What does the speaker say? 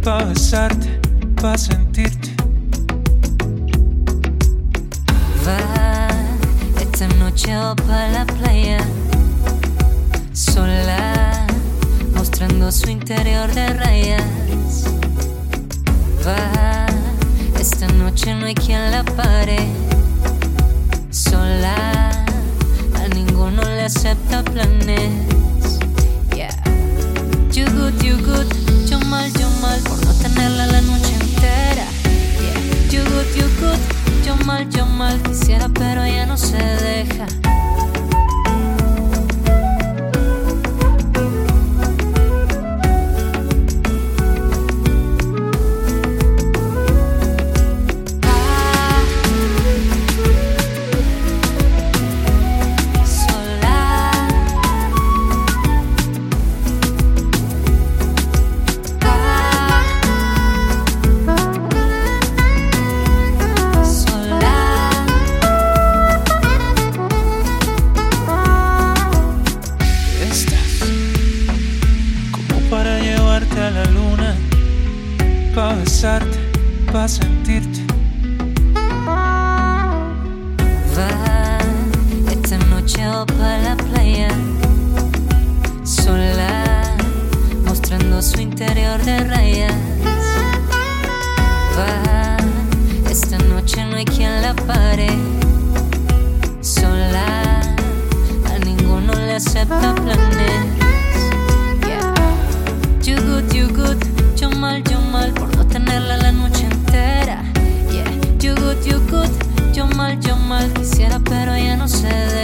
Pa' besarte, pa' sentirte. Va, esta noche va pa' la playa, sola, mostrando su interior de rayas. Va, esta noche no hay quien la pare, sola, a ninguno le acepta planes. Yeah, you good, yo mal, por no tenerla la noche entera. Yeah, you good, yo mal, quisiera pero ella no se deja. Para llevarte a la luna, pa' besarte, pa' sentirte. Va, esta noche va pa' la playa, sola, mostrando su interior de rayas. Va, esta noche no hay quien la pare, sola, a ninguno le acepta planes. You good, yo mal, por no tenerla la noche entera. Yeah, you good, yo mal, quisiera pero ella no se deja.